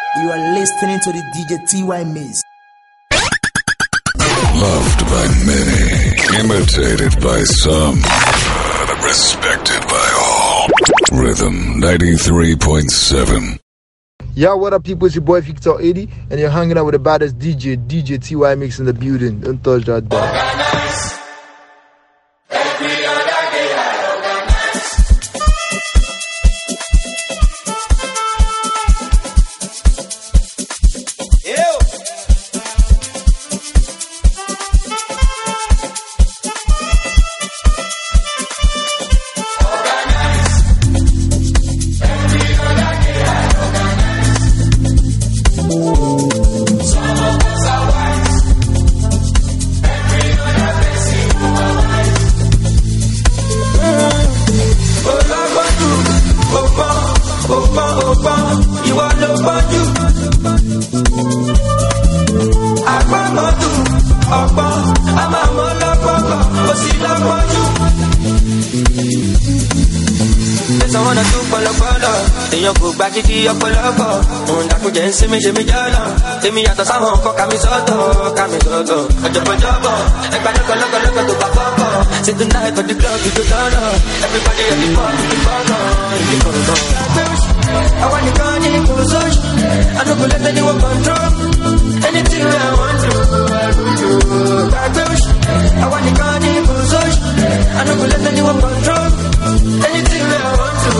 You are listening to the DJ TY Mix. Loved by many, imitated by some, respected by all. Rhythm 93.7. Yo, what up, people? It's your boy Victor 80, and you're hanging out with the baddest DJ TY Mix in the building. Don't touch that dial. Organize. Every other day I organize. Ew. Èèyàn kò gba kíkí ọ̀pọ̀lọpọ̀ òun dàkúnjẹ́ ń sinmi ṣe mí jọ́nà èmi yàtọ̀ sáwọn nǹkan kàmí sọ́tọ̀ ọ̀jọ̀gbọ̀jọ̀gbọ̀ ẹgbà lọ́kọ̀lọ́kọ̀ tó bá fọ́pọ̀ sí tonight for the club you go turn up everybody at the pub to the corner ìdí kọ̀ọ̀kan. Àwọn nìkan ní kò sóṣù I no go let anyone control anything I want to gbàgbé òṣù. Àwọn nìkan ní kò sóṣù I no go let anyone control anything I want to.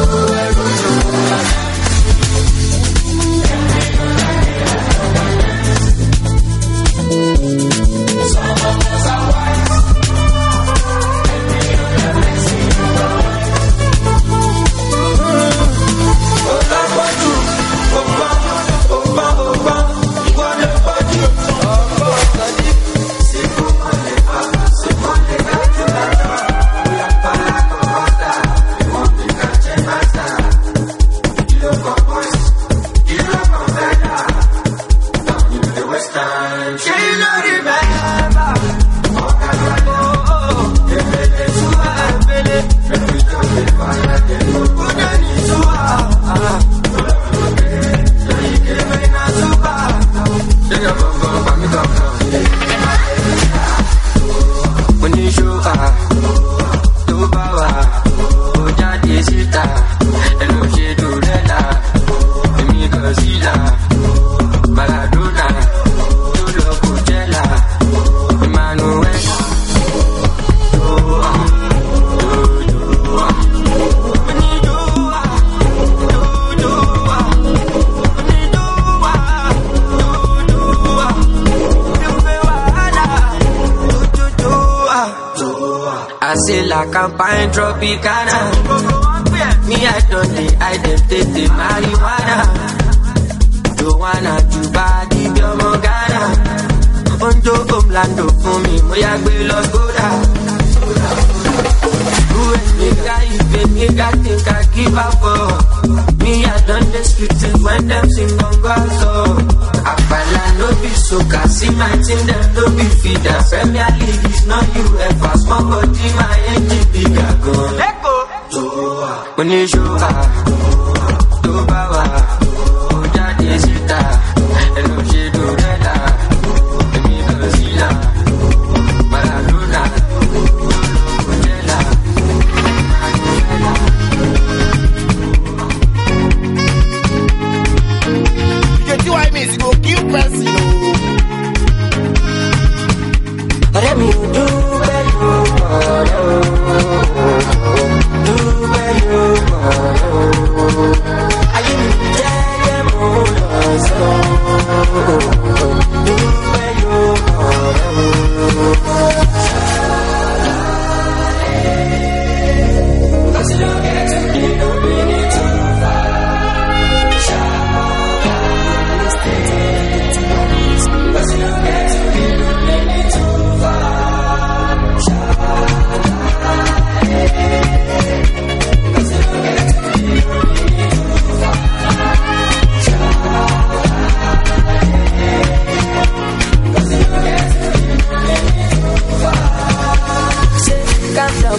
Campaign Tropicana. Me, I don't take the marijuana. Joanna, Jubadi, Biomogana. Onjo, Omlando, for me, Moyagbe, Los Goda. Who is nigga, if I think I give up for me, I done the streets when them sing on God, so I fell no be so see my team, them no be feeder. Premier League is not UEFA, small body, my engine bigger gun. Let go. When you show up, do bawa, Ojade Sita, Hello Shedo Reda, Emi Zila, Maradona, Ojela, You do I miss go kill person. Let me do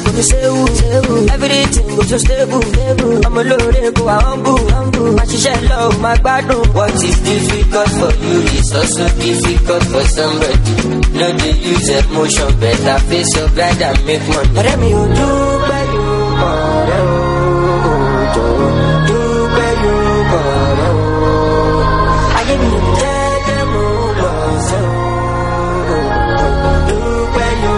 Everything goes so stable. I'm a load, go humble. My shell oh my God, what is difficult for you is also difficult for somebody. No, they use emotion, better face your grind and make money. Let me do by you, do by you, I give you the moment, do by you,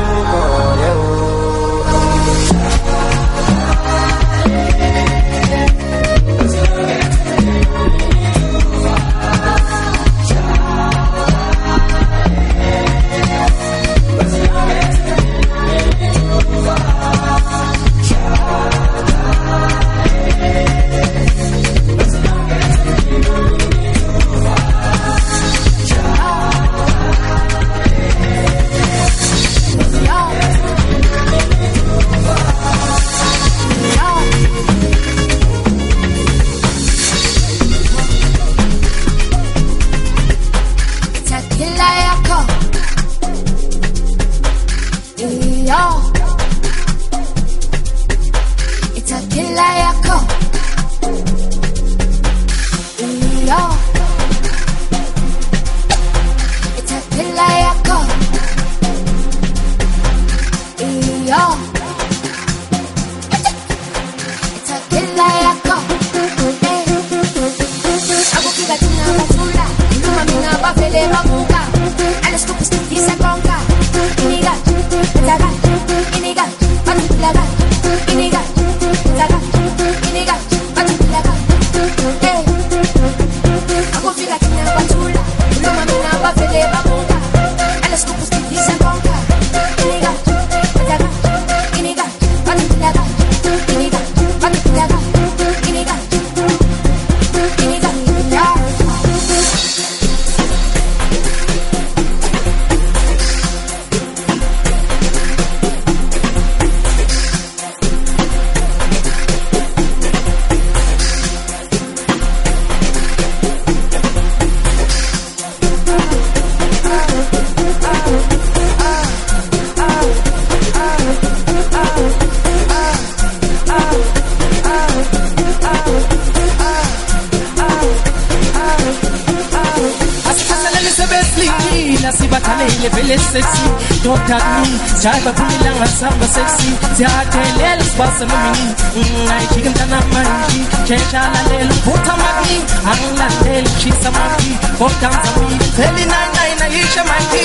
Jaiba kumilanga samba sexy Tiatelele spasa mumini chicken tana manji Chechala lelu puta magi Angla lelu chisa magi Kotanza mi Feli nai na isha magi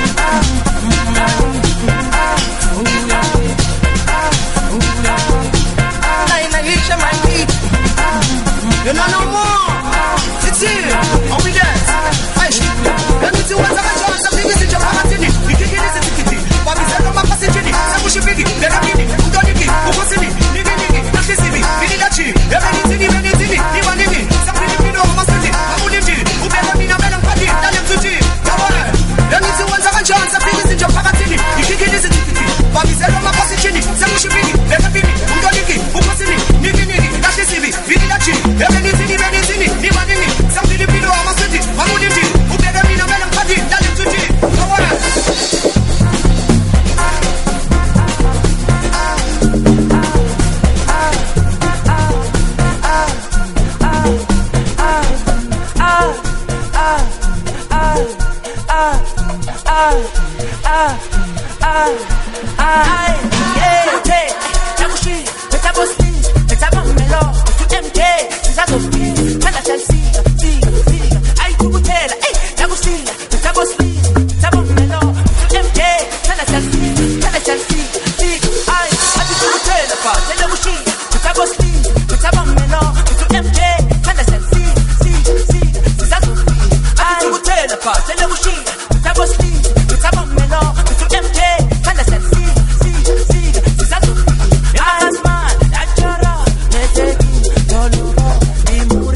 Nai na isha magi You know no more It's here Are we there? Hey Let me see what's up I think it's in your party You think it is a ticket Wabizelo mapasijini, samushipigi, beramini, udoniki, ukosini, nigi, nakisini, minidachi, ebenitini, niwanini, sapini pino, masiti, amuliti, ubelamina, melampati, dalemtuti, tawara, lemiti wanza kanjan, sapini sinjo pakatini, ikikini sitikiti, wabizelo mapasijini, samushipigi, beramini, udoniki, ukosini, nigi, nakisini, minidachi, ebenitini, niwanini, sapini pino, masiti, amuliti, ubelamina, melampati, dalemtuti, tawara. Mura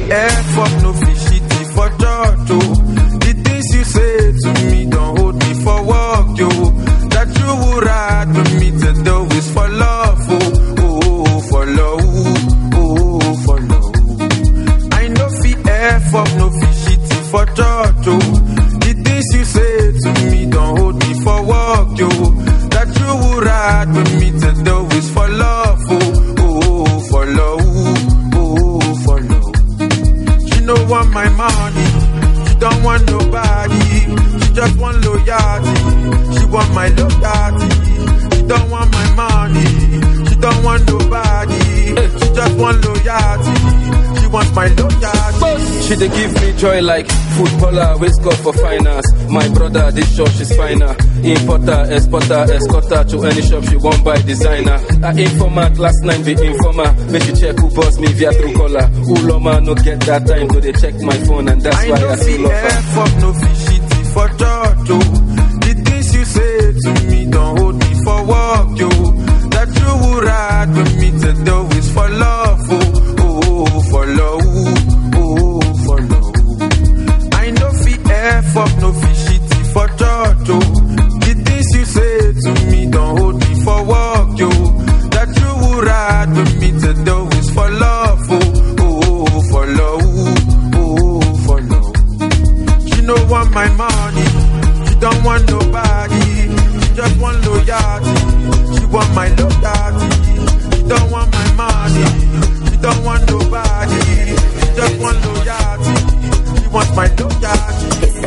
F up, no shitty for church, oh. The things you say to me don't hold me for work, yo. That you would ride with me to do is for love, oh, oh, for love, oh, for love. I know fi F up, no shitty for church, oh. The things you say to me don't hold me for work, yo. That you would ride with me to do is for love, oh, oh, for love, oh, for love. She don't want my money, she don't want nobody, she just want loyalty, she want my loyalty. She don't want my money, she don't want nobody, she just want loyalty, she wants my loyalty. She dey give me joy like footballer, we score for finance. My brother, this shop she's finer. Importer, exporter, escorter to any shop she won't buy designer. I informant last night be informer. Make you check who boss me via Truecaller. Uloma no get that time to they check my phone and that's why I still love her. I know fi shitty for church, oh. The things you say to me don't hold me for work, yo. That you would ride with me to do is for love, oh, oh, for love, oh, for love. I know fi F up, no fi shitty for church, oh. The things you say to me don't hold me for work, yo. That you would ride with me to do is for love, oh, oh, for love, oh, for love. She don't want my money, she don't want nobody, she just want loyalty, she want my loyalty. She don't want my money, she don't want nobody, she just want loyalty, she wants my loyalty.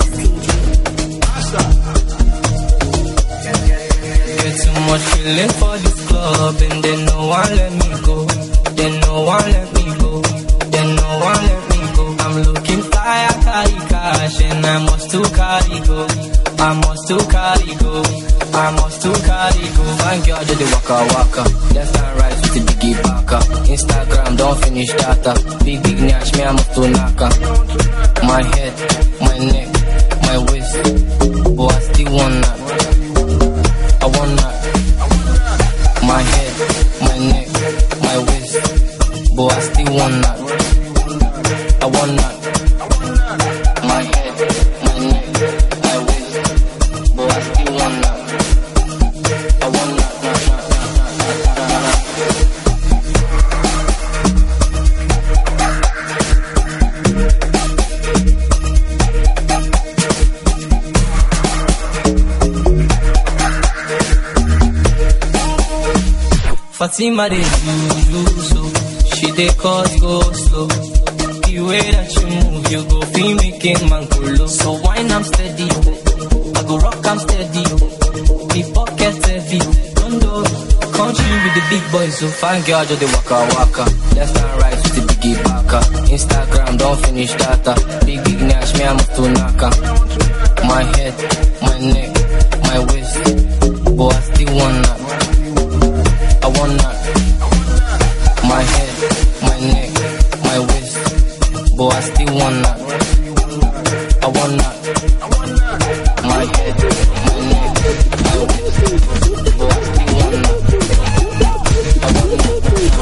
Get too much feeling for this club and then no one let me go. Then no one let me go. Then no one let me go. I'm looking fly, I carry cash and I must to carry go. I must to carry go. I must to carry go. Thank God to the waka waka. Left and right with the biggie baka. Instagram don't finish data. Big nash me I must to naka. My head, my neck, my waist. But I still want that. I want that. My head, my neck, my waist. But I still want that. I want that. My head, my neck, my waist. But I still want that. I want that. Fatima dey do so, she dey cause go slow. The way that you move, you go feel making man go low. So wine I'm steady, I go rock I'm steady. The pocket heavy, don't do country with the big boys. So fine girl just the waka waka. Left and right with the biggie baka. Instagram don't finish data. Big nash me I'm to naka. My head, my neck, my waist, but I still want that. I want that. My head, my neck, my waist, but I still want that. I want that. My head, my neck, my waist, but I still want that. I want that.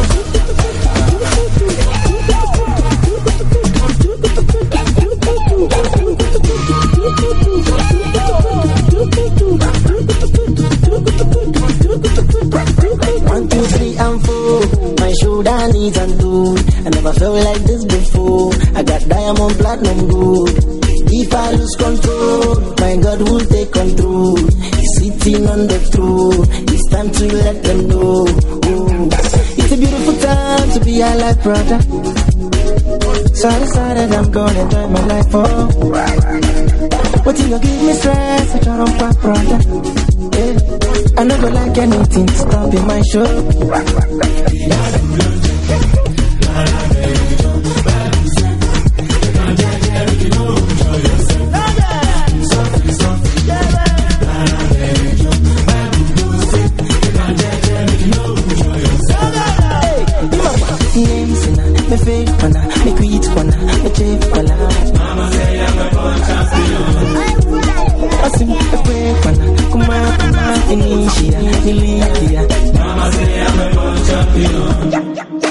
One, two, three, and four. My shoulder needs and two. I never felt like this before. I got diamond, platinum, gold. If I lose control, my God will take control. He's sitting on the throne. It's time to let them know. Ooh. It's a beautiful time to be alive, brother. So I decided I'm gonna enjoy my life. Oh. What you gonna give me stress? I try to pop, brother. Yeah. I never like anything to stop in my show. Me fake wanna, me quit wanna, me check wanna. Mama say I'm a born champion. I sing a break wanna, come on, finish here, me leave here. Mama say I'm a born champion.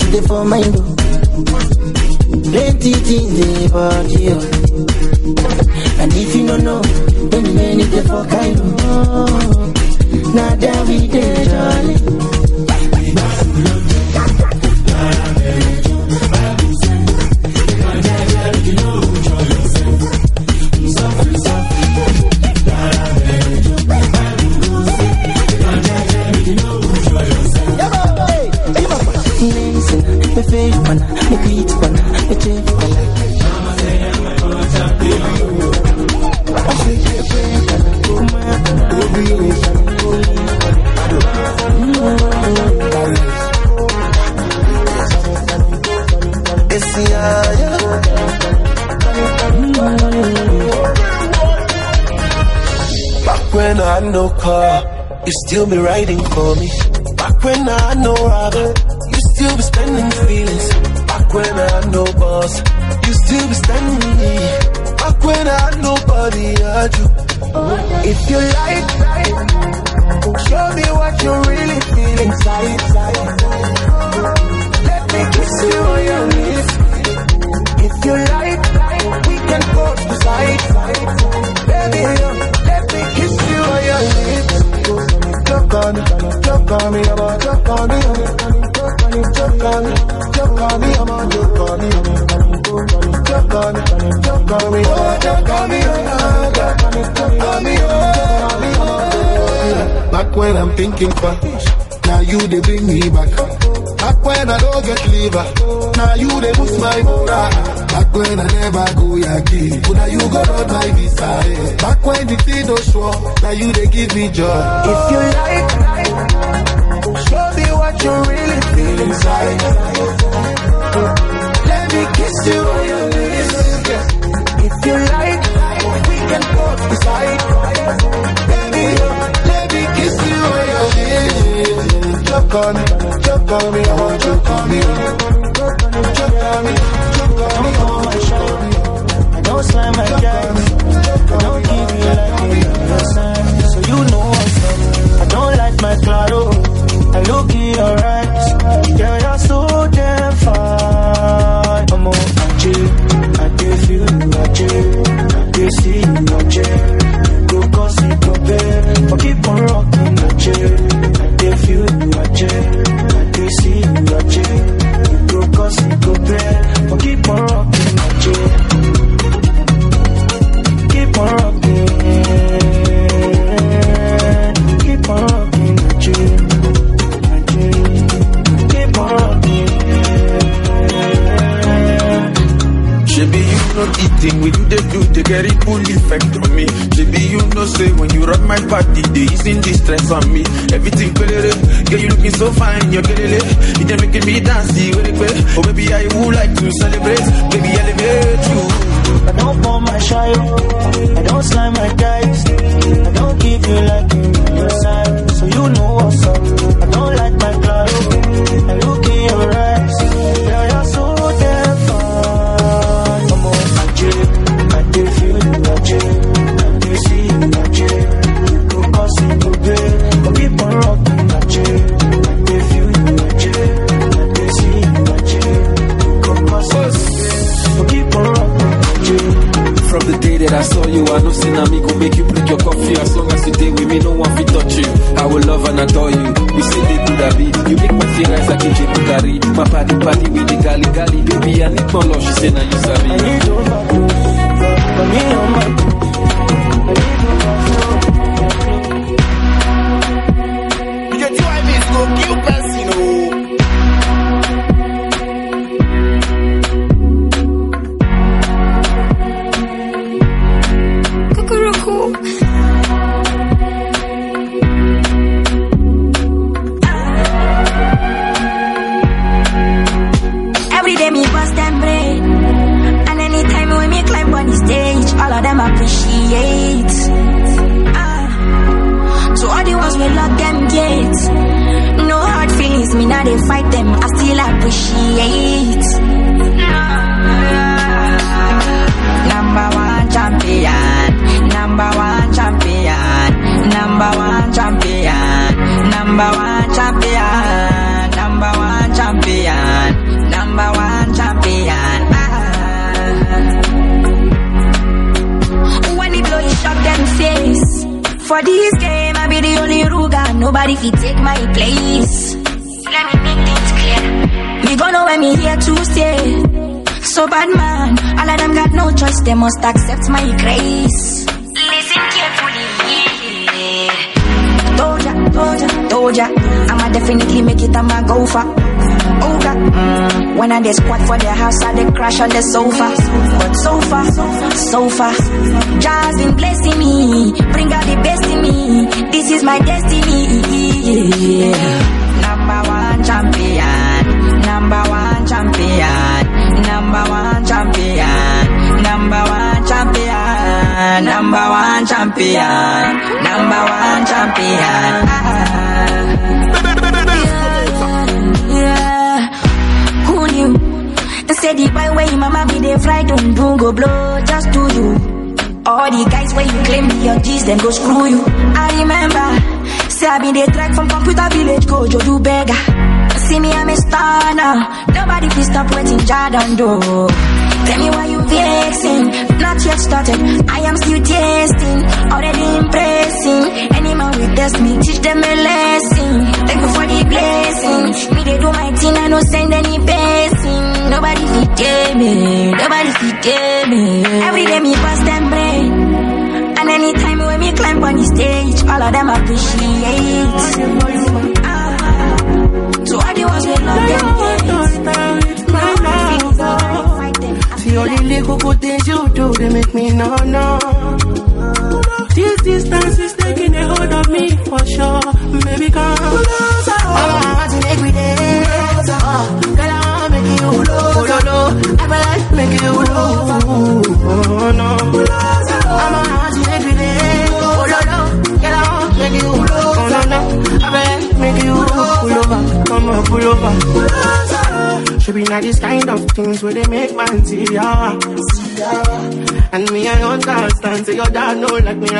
there for my door. Plenty things there about you. And if you don't know, many there for kind of. Now that we there, darling. Back when I had no car, you still be riding for me. Back when I had no robber, you still be spending feelings. Back when I had no boss, you still be standing me. Back when I had nobody, I had you. If you like, show me what you really feel inside. Let me kiss you on your lips. If you like, we can go to side. Baby, let me kiss you on your lips. Choke on me, choke on me, I'm on, choke on me, choke on me, choke on me, choke on me, I'm on, choke on me, choke on me, choke on me, choke on me, choke on me, back when I'm thinking fast, now you they bring me back. Back when I don't get liver, now you they boost my morale. Back when I never go yaki, but now you got on my visa. Back when the thing don't show, now you they give me joy. If you like, show me what you really feel inside. Let me kiss you on your lips. If you like, we can go beside. Baby, let me kiss you on your lips. Choke on me, choke on me, I want choke on me. Choke on me, choke on me, on my shoulder. I don't slam my gas, I don't give you like a son. So you know what's up. I don't like my claro, I look in your eyes. Girl, you're so damn fine. I'm on I do feel you, I do see you, go cause it go bad, but keep on rocking the chair. I do feel you, I do see you, go cause it go bad, but keep on rocking the chair. Keep on rocking, keep on rocking the chair. Keep on rocking. Baby, you know the thing when you do, they get it full effect on me. Baby, you know say when you rock my body, they easing the stress on me. Everything better, girl, you looking so fine, you're getting it. You're making me dance, oh baby, I would like to celebrate. Baby, elevate you. I don't want my shy, I don't slime my guys, I don't give you like your side. So you know what's up. I don't like my cloud, I look in your eyes. Girl, you're so damn fine. Come on, I do feel you, I do see you, go cause it go bad, but keep on rocking, I do feel you, I do see you, go cause it go bad, but keep on rocking. From the day that I saw you, I know sin me go make you break your coffee. As long as you stay with me, no one will touch you. I will love and adore you. We say they could have be. You make my feel nice like a Bugari. My party with the gali. Baby, I need more love. She say now you sabi. I need your love, for me on my DJ T.Y. Mix go kill person, oh. Every day me bust them brain, and anytime when me climb on the stage, all of them appreciate. So all the ones will lock them gates. No hard feelings, me now they fight them. I still appreciate. Number one champion, number one champion, number one champion, number one champion, number one champion. For this game, I be the only ruga. Nobody fi take my place. Let me make things clear. Me gonna when me here to stay. So bad man, all of them got no choice. They must accept my grace. Listen carefully. Told ya, I'ma definitely make it, I'ma go for. Oh God, when I dey squat for the house, I dey crash on the sofa. But so far, Jah's been blessing me, bring out the best in me. This is my destiny. Number one champion, number one champion, number one champion, number one champion, number one champion, number one champion. Who knew? They said the boy where your mama be there fry don't go blow just to you. All the guys where you claim be your G's, then go screw you. I remember, say I been the track from Computer Village, go do beggar. See me, I'm a star now. Nobody please stop waiting, Jordan do. Tell me why you vexing. Not yet started, I am still tasting. Already impressing. Any man will test me, teach them a lesson. Thank you for the blessing. Me they do my thing, I no send any blessing. Nobody fit tell me, nobody fit tell me. Every day me bust them brain. And anytime when me climb on the stage, all of them appreciate. So all the ones with love them see all the little good things you do, they make me no. This distance is taking a hold of me for sure. Baby, come closer. I want to make me there. Girl, I want to make you low. I like to make you low. Oh no. I want to make me there. Girl, I want to make you low. Oh no. I like to make you pull over. Come on, pull over. Should be not this kind of things where they make man see ya. And me, I understand, say your dad know like me.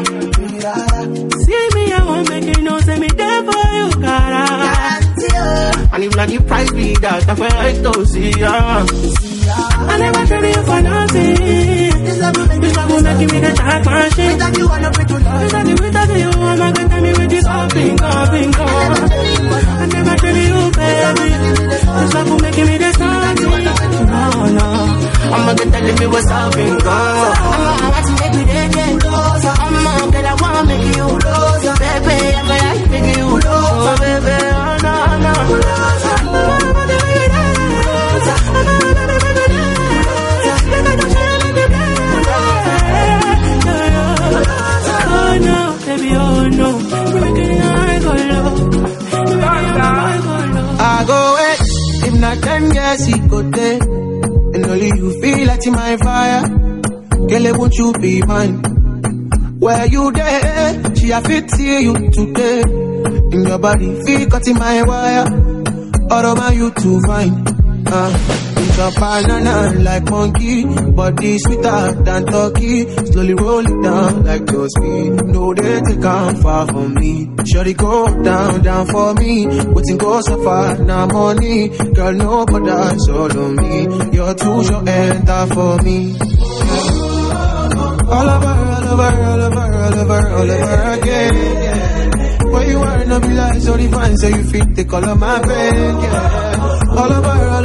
See me, I won't make you know, say me there for you, cara. And if not the price be that, I feel like to see ya. I never tell you for nothing. This love will make me the type machine. Without you, I'm not to love. Without you, I'm not gonna tell me with this hopping. I never tell you, baby. This love will make me the something. No. I'm not gonna tell me what's up in God. I'm not to make me the day. I'm not gonna wanna make you lose. Baby, I'm gonna make you lose. Baby, oh no. I go away, if not 10 years he go there. And only you feel like in my fire. Girl, won't you be mine? Where you there? She a fit see you today. In your body, feel cut in my wire. All over you to find. It's a banana like monkey, body sweeter than turkey. Slowly roll it down like your speed. No, they take on far from me. Shorty go down for me. Waiting go so far, now money. Girl, nobody solo me. You're too short, enter for me. All over again. Where you are, no be like so divine, so you fit the color my vein, yeah. All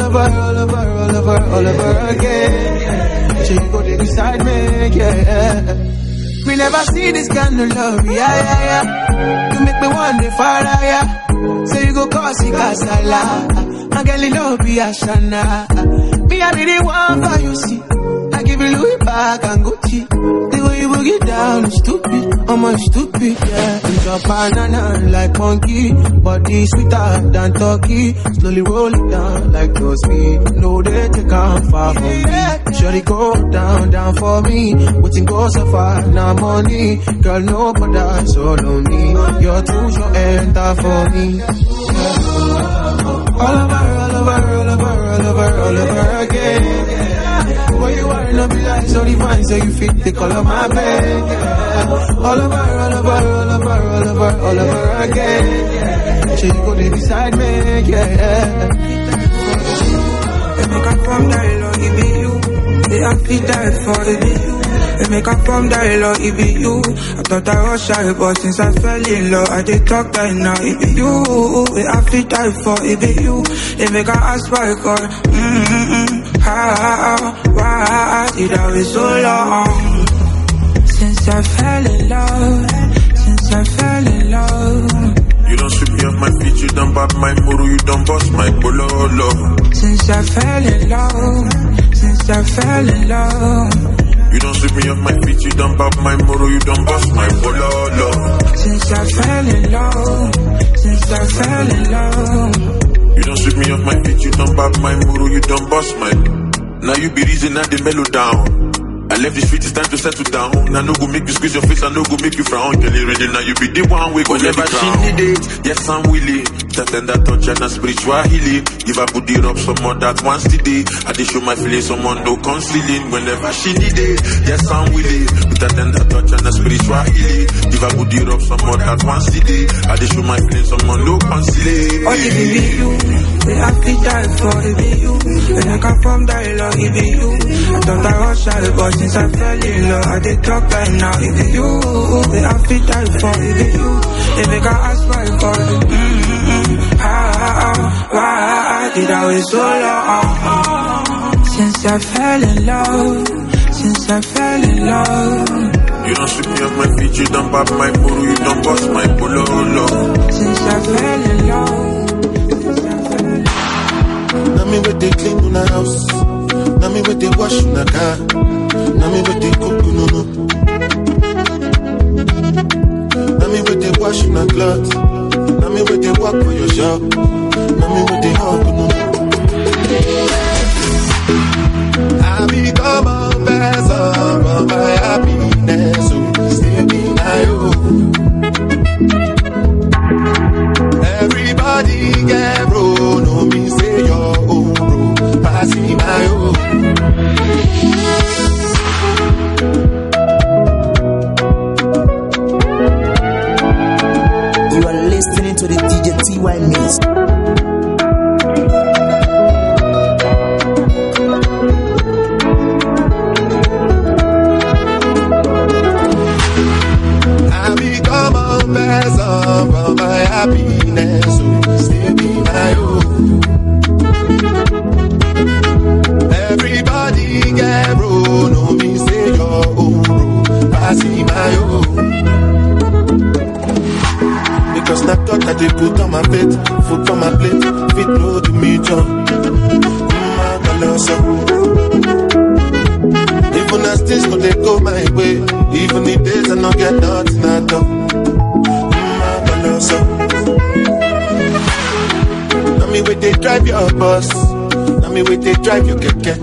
over again, yeah. So you go to beside me, yeah. We never see this kind of love, yeah. You make me wonder far, yeah. So you go cause it casala. I get a love, be a shana. Me, I be the one for you, see. I give you Louis back and Gucci. The way you boogie down is stupid, I'm stupid, yeah. It's a banana like monkey, body sweeter than turkey. Slowly roll it down like your speed. No, they take on far from me. Shorty go down for me. Waiting go so far, now money. Girl, nobody solo me. You're too short, enter for me. All over again, yeah. Where you are, no be like so divine, so you fit the color my bed, yeah. All over again, yeah. So you go there beside me, yeah. If I come down, Lord, give me you. They have to die for the day. They make up from that love, it be you. I thought I was shy, but since I fell in love, I did talk right now, it be you. I feel die for, it be you. They make her ask for God. Why did I wait so long? Since I fell in love, since I fell in love. You don't sweep me off my feet, you don't bop my muru, you don't bust my bololo. Since I fell in love, since I fell in love. You don't sweep me off my feet, you don't bop my muru, you don't bust my bololo. Since I fell in love, since I fell in love. You don't sweep me off my feet, you don't bop my muru, you don't bust my. Now you be reason that the mellow down. I left the street, it's time to settle down. I no go make you squeeze your face, I no go make you frown. Girl, you ready now, you be the one way go let me drown. Whenever she need it, yes I'm willing. That tender touch and a spiritual healing. If I put it up some more that once today, I dey show my feelings, someone no concealing. Whenever she need it, yes I'm willing. With that tender touch and a spiritual healing. If I put it up some more that once today, I dey show my feelings, someone no concealing. Oh, it be you, they have to die for it be you. When I come from that love, it be you. I thought I was shy, but since I fell in love, I did talk right now, it be you. They have to die for it be you. They make her ask for God. Why did I wait so long? Since I fell in love, since I fell in love. You don't sweep me off my feet, you don't bop my muru, you don't bust my bololo. Since I fell in love, since I fell in love. Now me with the clean on the house, now me with the wash on the car, now me with the cook no. Now me with the wash on the clothes, now me with the walk for your shop, now me with the hug no. I become a vessel for my happiness, so stay be my own. Everybody get bro, no me say your own bro, pass me my own. You are listening to the DJ TY Mix. I become a vessel for my happiness, so stay be my own. Everybody get bro, no me say your own bro, pass me my own. Because that thought that they put on my plate, food on my plate, fit no to me John. Even as things could they go my way, even the days I not get nothing at all. Now me wait they drive your bus, now me wait they drive your keke.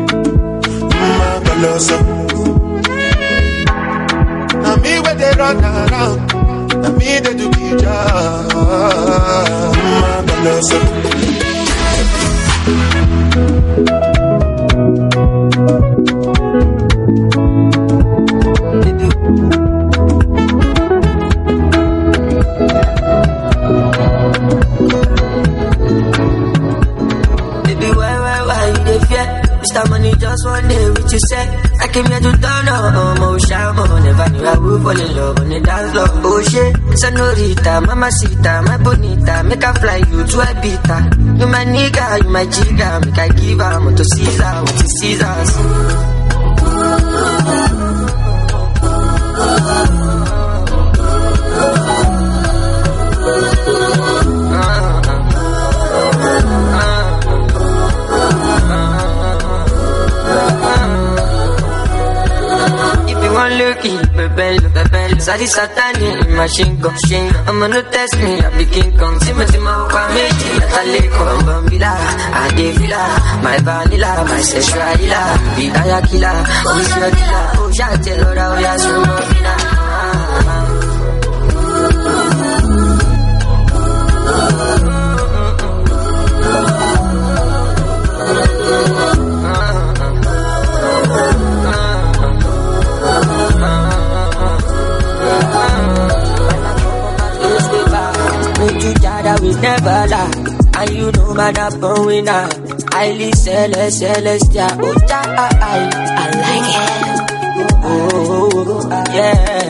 Now me wait they run around, now me they do the job. Mr. Money just one day with you say I came here to turn on motion. Never knew I would fall in love on the dance floor. Oh shit, senorita, mamacita, my bonita, make I fly you to Ibiza. You my nigga, you my jigga, make I give her to Caesar with the Caesars. Looking, bebel, Sadi Satani, machine gun, I'ma no test me, I be King Kong, Tima, Kwame, Nataleko, Bambila, Adevila, my vanilla, my sexual healer, Bidaya killer, who's your killer, oh, Jatel, or I'll we never lie, and you know man I'm going out. Highly celestial, oh I like it. yeah.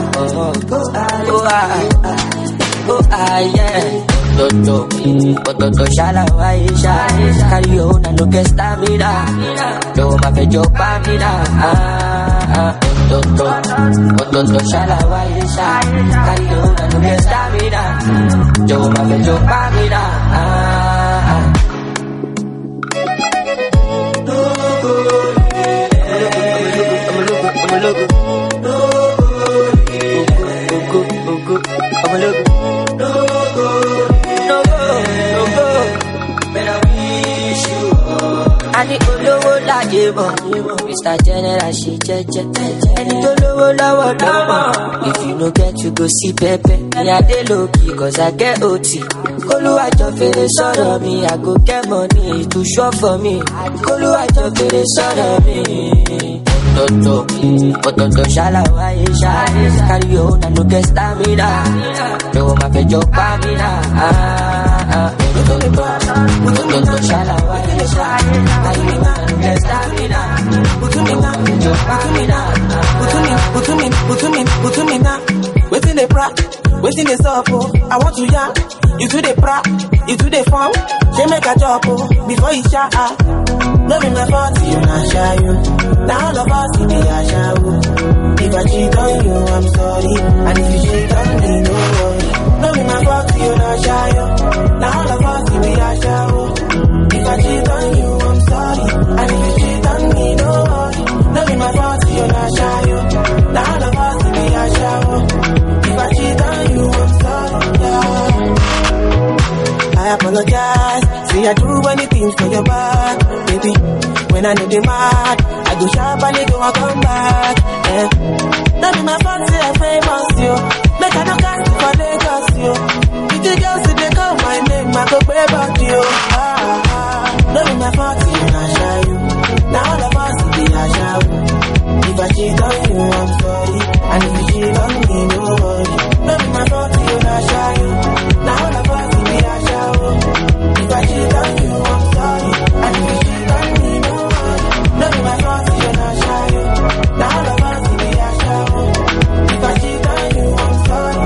Yeah. Toto shala waisha, carry on and look at stamina. No matter your pamina. Toto shala waisha, carry on and look at stamina. No matter your pamina. Ani olowo laje mo, Mr. General she jeje. Any olowo lowo lowo. If you no get, you go see Pepe. Me I dey low key 'cause I get OT. Oluwa jo fere sọ̀rọ̀ mi, I go get money to show for me. Oluwa jo fere sọ̀rọ̀ mi. Toto shala wa isha, carry on and no get stamina. No ma fe jo pamina. Toto shala wa isha, carry on and no get stamina. No ma fe jo pamina. Butumina, waiting the pra, waiting the supper. I want to ya, you do the pra, you do the form. She make a job before you shot. No be my fault, you not shy you. Now all of us in the shower. If I cheat on you, I'm sorry. And if you cheat on me, no worry. No be my fault, you not shy you. Now all of us in the shower. If I cheat on you, I'm sorry. And if you cheat on me, no worry. No be my fault, you not shy you. Now all of us in the shower. If I cheat on you, I'm sorry. Yeah. I apologize. See, I do anything for your back, baby. When I know the mad, I go sharp and they go and come back. Yeah. Don't be my fault, say I'm famous, yo. Make I no cast for Lagos, yo. If the girls say they call my name, I go pray back, yo. Don't be my fault, you not shy, you. Now all of us will be a shower. If I cheat on you, I'm sorry. And if you cheat on me, no worry. Don't be my fault, you not shy, you. Now all of us will be a shower. If I cheat on you, I'm sorry. And if you cheat on me, no worry. Don't be my fault, you not shy, you. Now all of us will be a shower. If I cheat on you, I'm sorry.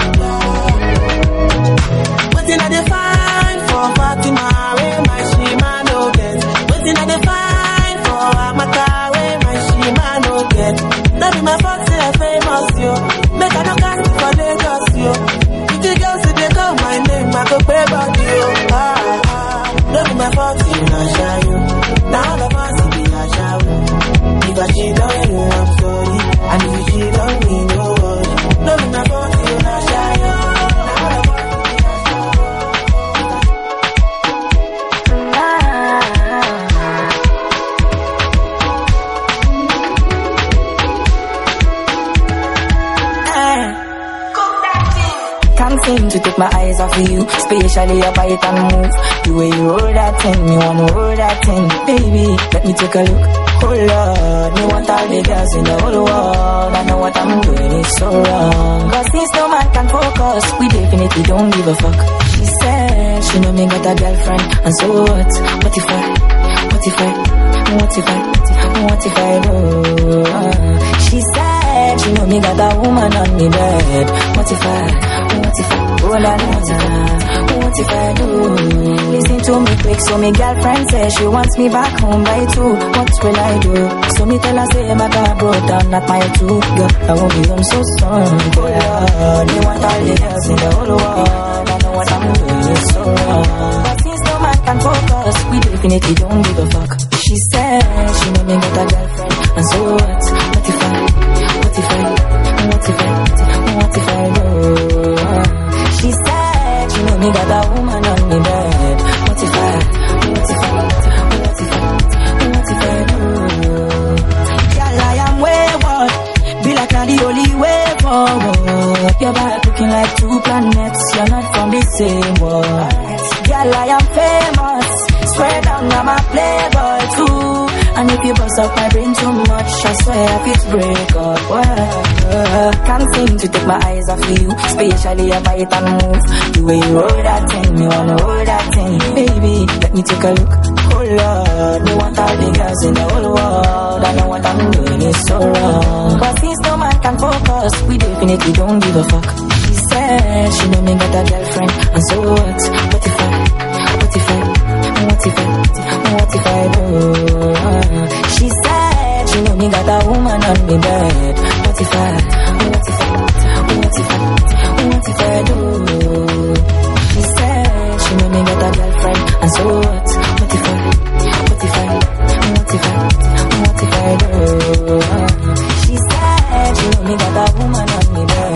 Waiting at the fine for Fatima, where my shima no get. Waiting at the fine for Amaka, where my shima no get. Don't be my fault, say I'm famous, yo. Make I no cast for Lagos, yo. If the girls say they call my name, I go pray back, yo. Don't be my fault, you not shy, you. Now all of us will be a shower. If I cheat on you, I'm sorry. And if you cheat on me, no worry. Don't be my fault, you not shy, you. Can't seem to take my eyes off of you, especially your bite and move. The way you roll that thing, me wanna roll that thing. Baby, let me take a look. Oh Lord, me want all the girls in the whole world. I know what I'm doing is so wrong. Cause since no man can focus, we definitely don't give a fuck. She said she know me got a girlfriend, and so what? What if I do? She said she know me got a woman on me bed. What if I do? Listen to me quick, so me girlfriend says she wants me back home by 2. What will I do? So me tell her say my car broke down, not my 2. Girl, I won't be home so soon. Oh Lord, me want all the girls in the whole world. I know what I'm doing is so wrong. But since no man can focus, we definitely don't give a fuck. She said she know me got a girlfriend, and so what? What if I do? She said she know me got a woman on me bed. What if I do? Girl, I am wayward. Be like not the only way forward. Your back looking like 2 planets. You're not from the same world. Girl, I am famous. Swear down, I'm a playboy too. And if you bust up my brain too much, I swear I fit break up. Can't seem to take my eyes off you, especially if I hit and move. The way you roll that thing, me wanna roll that thing. Baby, let me take a look. Oh Lord, me want all the girls in the whole world. I know what I'm doing is so wrong. But and focus. We definitely don't give a fuck. She said she know me got a girlfriend, and so what? What if I do? She said she know me got a woman on me bed. What if I do? She said she know me got a girlfriend, and so what? What if I do? She said she know me got a woman on me bed.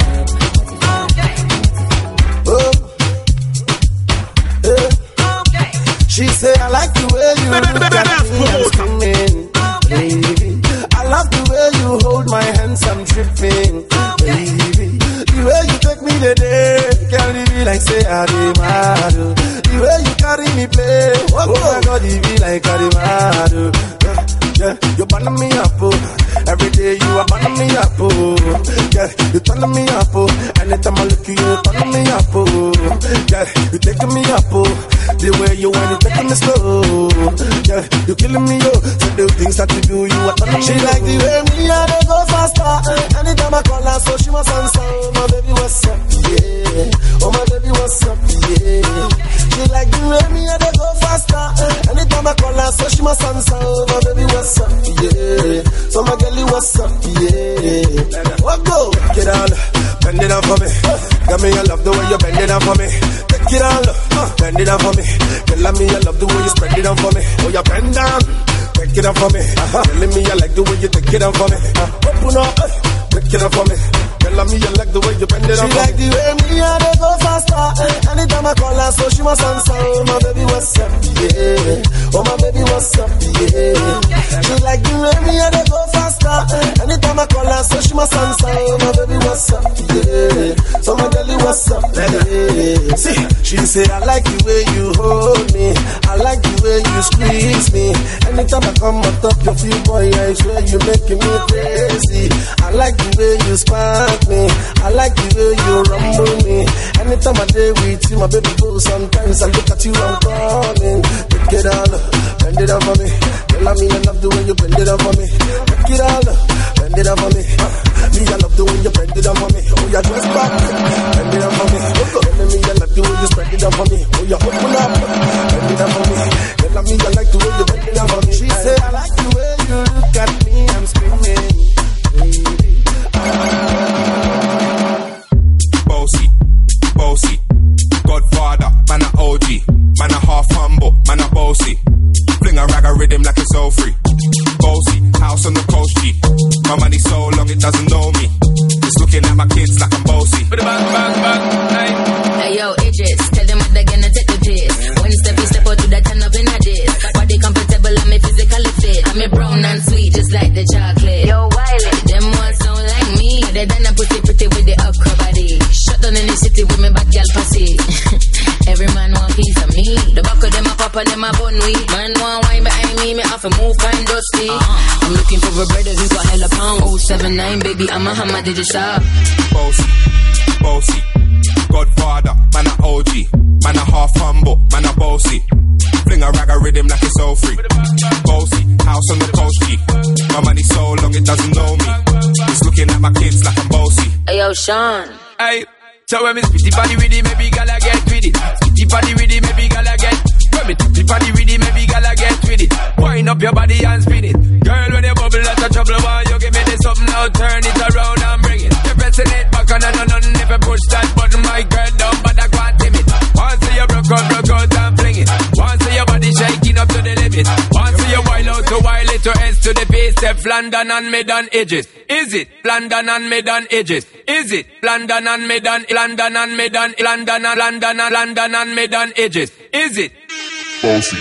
She say I like the way you look at me, I'm screaming, baby. I love the way you hold my hands, I'm tripping, baby. The way you take me today, carry me like say I be mad. The way you carry me play, oh my God, you be like I be mad. Yeah, you burn me up, every day you are burning me up, yeah, you turn me up, anytime I look at you, you turn me up, yeah, you taking me up, the way you want it, taking me slow, yeah, you killing me, so the things that you do, you are turning me. She like the way me and I go faster, anytime I call her, so she must answer. Oh my baby, what's up, yeah, oh my baby, what's up, yeah. She like the way me and I go faster, anytime I call her, so she must answer. Oh my baby, what's up, yeah. So my girlie, what's up, yeah. What go? Take it on, bend it down for me. Got me, I love the way you bend it down for me. Take it on, bend it down for me. Tell me, I love the way you spread it down for me. Oh, you bend down, take it down for me. Telling me, I like the way you take it down for me. Open up, take it down for me. Tell me, I like the way you bend it down for me. She like the way me and I go faster. Anytime I call her, so she must answer. Oh my baby, what's up, yeah. Oh my baby, what's up, yeah. She like the way me and I go faster. Anytime I call her, so she must answer. Oh my baby, what's up, yeah. So my girlie, what's up, yeah. See, she say I like the way you hold me, I like the way you squeeze me. Anytime I come on top of you, boy, I swear you making me crazy. I like the way you spark me, I like the way you rumble me. Anytime I day with you, my baby boo, sometimes I look at you, I'm calling. Take it all, bend it down for me. Tell me I love the way you bend it down for me. Take it all, bend it down for me. Me I love the way you bend it down for me. Oh, you dress back, bend it down for me. Tell me I love the way you spread it down for me. Oh, you open up, bend it down for me. Tell me I like the way you bend it down for me. She say I like the way you look at me, I'm screaming, baby. Bossy, Godfather, man a OG, man a half humble, man a bossy. Fling a rag a rhythm like it's all free. Bossy, house on the coast G. My money so long it doesn't know me. It's looking at my kids like I'm bossy. Hey yo, Idris, tell them what they're gonna take the piss. One step out to that turn up in a diss. Body comfortable, I'm a physically fit. I'm a brown and sweet, just like the chocolate. Yo, Wiley, them ones sound like me. They done a pretty with the upper body. Shut down in the city with me bad girl pussy. Every man want piece of me. The back of them a papa, them a bun weed. Man want wine behind me have to move kind dusty. I'm looking for a brother who got hella pound. 079, baby, I'm a hammer, did you shop? Bossy, Godfather, man a OG, man a half humble, man a bossy. Fling a rag a rhythm like it's all free. Bossy, house on the coast G. My money so long it doesn't know me. It's looking at my kids like I'm bossy. Hey yo, Sean. Hey, so when me spitty body with it, maybe gala get with it. Spitty body with it, maybe gala get. When me spitty body with it, maybe gala get with it. Wind up your body and spin it. Girl, when you bubble out of trouble, why you give me this something now? Turn it around and bring it. You're pressing it back on and on. If you push that button, my girl down, but I can't tame it. Once you broke out and fling it. Once your body shaking up to the limit. Once you wild out to wild it to S to the base. Step London and mid on edges. Is it London and mid on edges? Is it London and mid on London and mid on London and mid on edges? Is it? Bossy.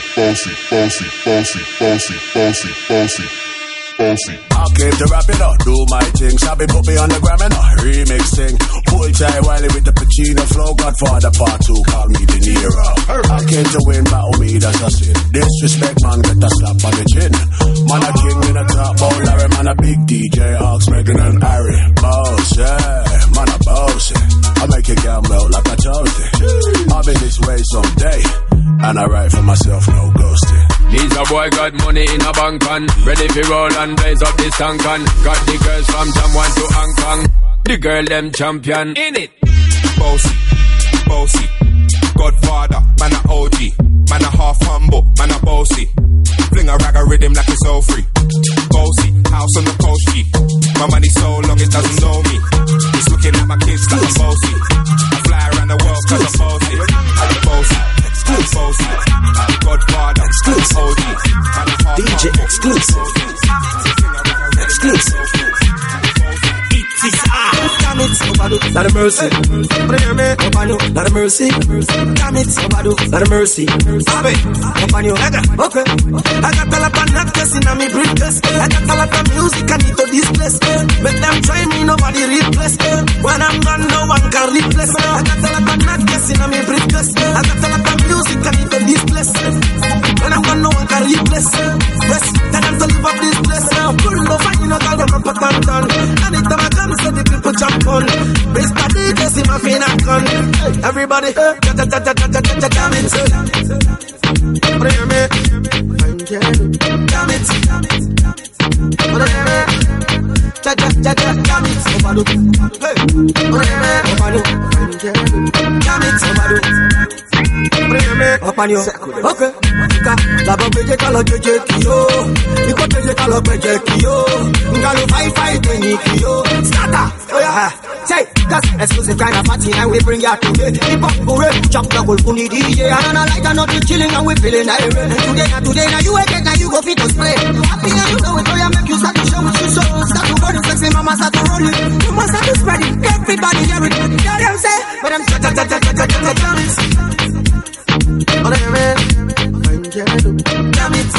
I came to rap it up, do my thing. Sabi put me on the gram and a remix thing. Pull tight Wiley with the Pacino flow. Godfather part 2, call me De Niro. I came to win, battle me, that's a sin. Disrespect, man, get a slap on the chin. Man a king in a top bowl, Larry, man a big DJ, Ox, Megan and Harry. Boss, yeah, man a boss. I make a girl melt like a toasty. I'll be this way someday, and I write for myself, no ghosting. These The boy got money in a bank and ready for roll and blaze up this tank and got the girls from Jamwan to Hong Kong. The girl them champion in it. Bossy, bossy, Godfather, man a OG, man a half humble, man a bossy. Fling a rag a rhythm like it's all free. Bossy, house on the coast G. My money so long it doesn't know me. It's looking at my kids like I'm bossy. I fly around the world cause I'm bossy. I'm bossy, bossy, Godfather, OG, man a half DJ exclusive. Exclusive. Damn it, Obado, not a mercy. Obado, not a mercy. Damn it, Obado, not a mercy. Obado, okay. I got a lot of nightcases in my briefcase. I got a lot of music I need to displace. Make them try me, nobody replace. When I'm gone, no one can replace. I got a lot of nightcases in my briefcase. I got a lot of music I need to displace. When I'm gone, no one can replace. Yes, tell them to live up this place now. Pull over, you know, call them up a tantan. Anytime I come, so the people jump on. Mr. DJ, see my finger gun. Everybody, damn it. Damn it. Okay. La bombe kalo jeje kiyo, iko jeje kalo peje kiyo, ngalo fight kiyo. Starter, oh yeah. Say, that's exclusive kind of party and we bring ya today. Hip hop hooray, chop double funny DJ. And I like another chilling and we feeling irate. And today, now you wake up, now you go fit to spray. Happy and you know it, oh yeah, make you start to show what you show. Start to run it, sexy mama start to roll it. You must start to spread it, everybody hear it. Hear them say, but I'm damn it. Oh damn it.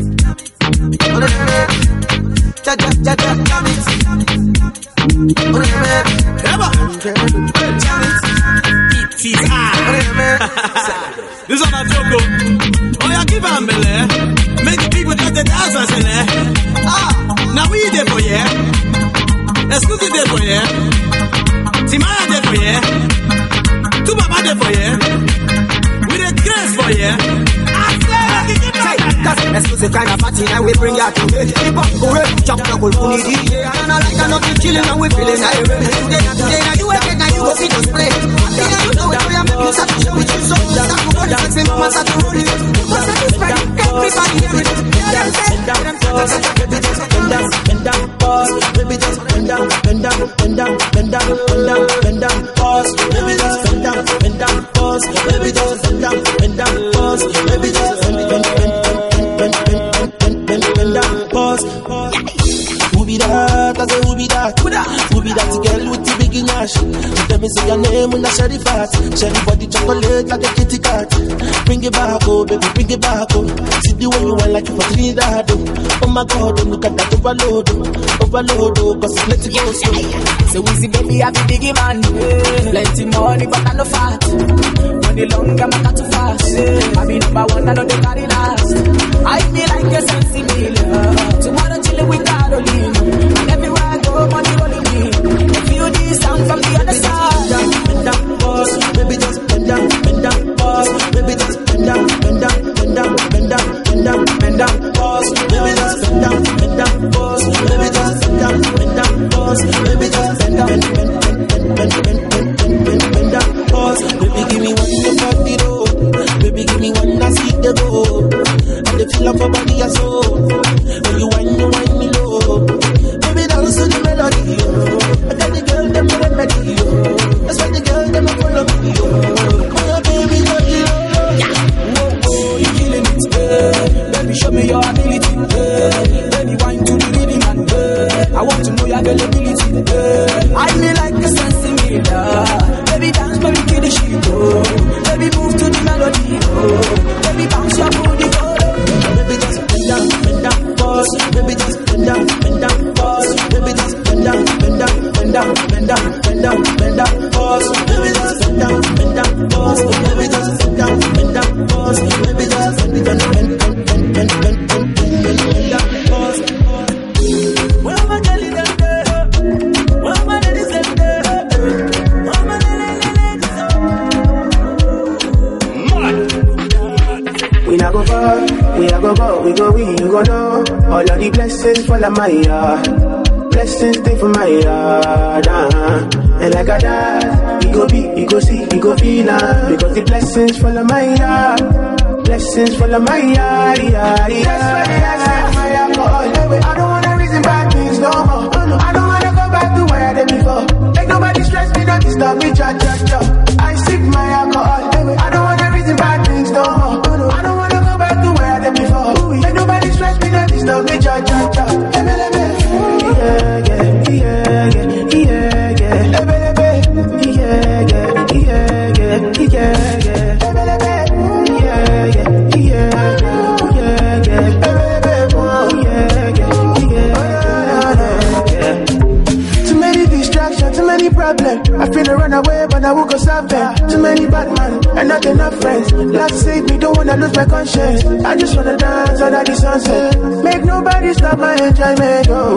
This one a joke. Oh, you give them belly. Make the people just the dance and say, now we there for you. Exclusive there for you. Timaya there for you. Tubaba there for you. We the grace for you. That's exclusive kind of party and we bring ya today. Hip hop hooray, chop double funny DJ. And I like another chilling and we feeling irate. Today, now you wake up, now you go see us play. You know it, we make you start to show it you so. Start to run it, sexy mama start to roll it. Start to spread it, everybody hear it. Hear them say, bend down, pause. Baby just bend down, pause. Baby just bend down, pause. Baby just bend down, pause. Baby just bend down, pause. Who be that? I say who be that? Who be that girl with the big nash? You tell me say your name when I share the fat. Share the body chocolate like a kitty cat. Bring it back, oh baby, bring it back, oh. See the way you want like you for Trinidad, oh. Oh my God, oh, look at that overload, oh, cause it's let it go slow. So we see baby, I be biggie man. Plenty money, but I no fat. Money long, I'm not too fast. I be number one, I know they carry last. I feel like a sensible. Tomorrow chillin' with Caroline. And everywhere I go, money rolling me. Feel the sound from the other side. Bend down, pause. Baby just bend down, pause. Baby just bend down, pause. Baby just bend down, pause. Baby just bend down, pause. Baby just bend down, pause. Baby give me one to party road. Baby give me one I see the go. And the feel of her body as All of the blessings fall on my yard. Blessings stay for my yard. And like I died, he go be, he go see, he go feel. Because the blessings fall on my yard. Blessings fall on my yard. That's why I set my alcohol. I don't wanna reason bad things no more. I don't wanna go back to where I did before. Make nobody stress me, don't disturb me, cha. I sip my alcohol. I don't wanna reason bad things no more. I don't wanna go back to where I did before. Make nobody stress me, don't disturb me, cha. Too many distractions, too many problems. I feel to run away, but I won't go solve them. Too many bad men and not enough friends. Love save me, don't wanna lose my conscience. I just wanna dance under the sunset. Make nobody stop my enjoyment. Oh.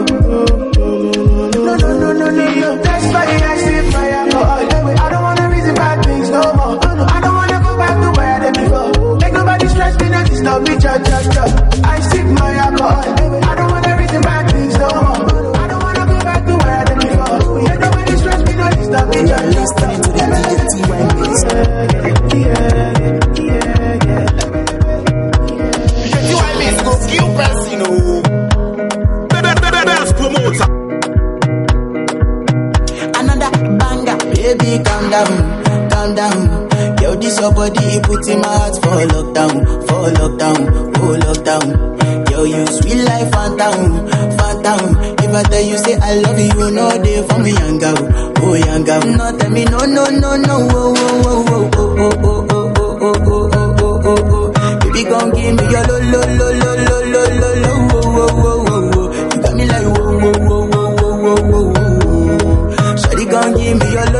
No. That's why I sip my alcohol. I don't wanna reason bad things no more. I don't wanna go back to where I did before. Make nobody stress me, not disturb me, cha. I sip my alcohol. I don't wanna reason bad things no more. I don't wanna go back to where I did before. Make nobody stress me, not disturb me, cha. Listening to the DJTY mix. DJTY mix go kill person, oh. Best promoter. Baby, calm down. Yo, this your body, put in my heart for lockdown. Oh lockdown. Yo, you sweet life, phantom. If I tell you, say I love you, you know they for me, young girl. Oh, young girl. No, tell me, no. Oh. Baby, come give me your lo. You got me like, whoa. Shawty, come give me your lo.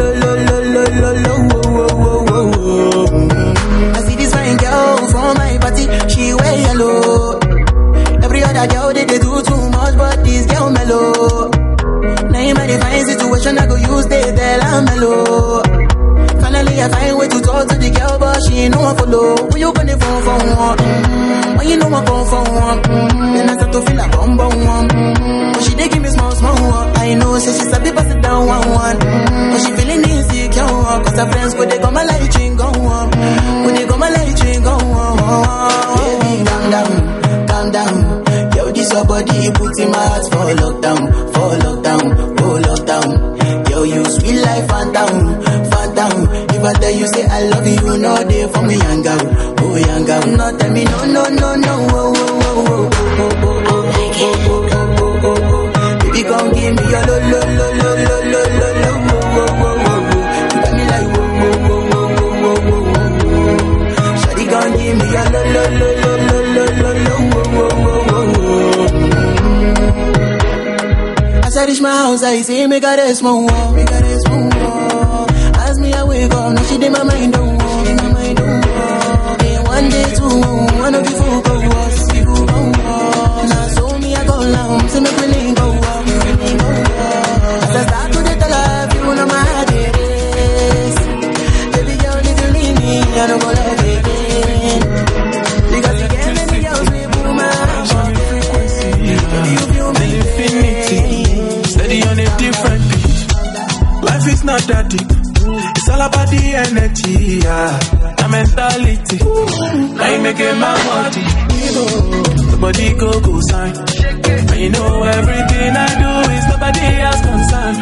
I see this fine girl from my party, she wear yellow. Every other girl they do too much, but this girl mellow. Now in my divine situation, I go use they tell I'm mellow. Finally I find way to talk to the girl, but she ain't no one follow. When you gonna phone for one? When you know I phone for one? Then I start to feel like bum. But she dey give me small one. I know, say she's a bit pass it down one. But she feeling insecure, cause her friends go they come my light ring go on. When they come my light ring go on. Baby, calm down. Yo, this your body, put in my heart for lockdown. Oh lockdown. Yo, you sweet life, phantom. If I tell you, say I love you, you know they for me, young girl. Oh, young girl. No, tell me, no. Oh. Baby, come give me your lo. You got me like, whoa. Shawty, come give me your lo. As I reach my house, I say, make a rest, more. As me, I wake up, now she did my mind, don't walk. Then one day, two, one of you fool go was you go walk. Now so me, I go long, so make me link go walk. As I start to get alive, you know my heart it is. Baby girl, if you leave me, I don't go love again. Because you can't let me else, we boom my heart. You feel me, infinity. Steady on a different beat. Life is not that deep. It's all about the energy, yeah. The mentality. Now you making my body. The body go sign. And you know everything I do is nobody else concerned.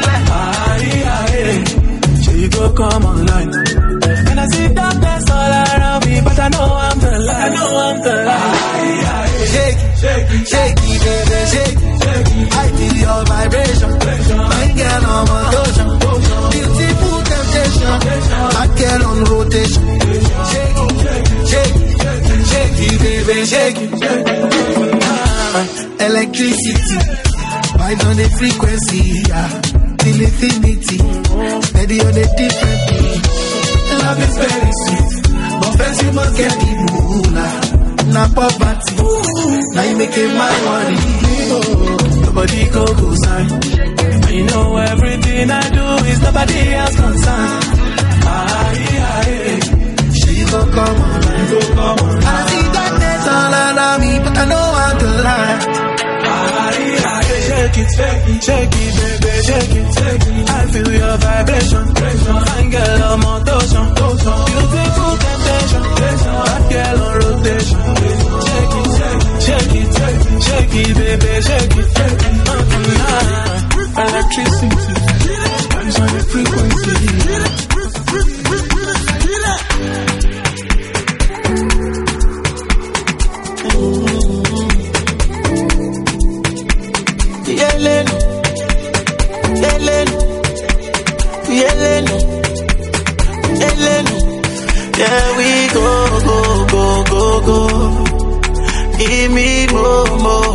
Sure you go come online. And I see darkness all around me, but I know I'm the light. Shake it, baby, shake it. I feel your vibration. My girl on motion. Beautiful temptation. My girl on rotation. Shake it, baby, shake it. Electricity, vibes on the frequency, yeah. Till infinity, steady on the different beat. Love is very sweet, but first you must get the moolah. Not poverty, now you making my money. Nobody go sign. And you know everything I do is nobody else concerned. She go come on, I see darkness all around me. I know I'm the lie. Shake it, baby, shake it. I feel your vibration. Fine girl on motion. Beautiful temptation. Hot girl on rotation. Shake it, baby, shake it. Electricity. Vibes on the frequency. Yeah, we go. Give me more.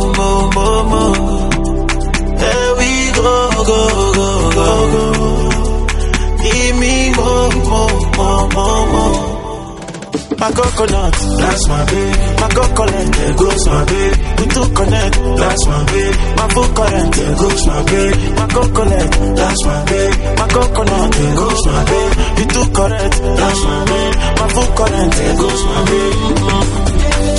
Yeah, we go. Give me more. My coconut, that's my baby. My coconut, there goes my baby. We two connect, that's my baby. My full current, there goes my baby. My coconut, that's my baby. My coconut, there goes my baby. We two correct, that's my baby. My full current, there goes my baby.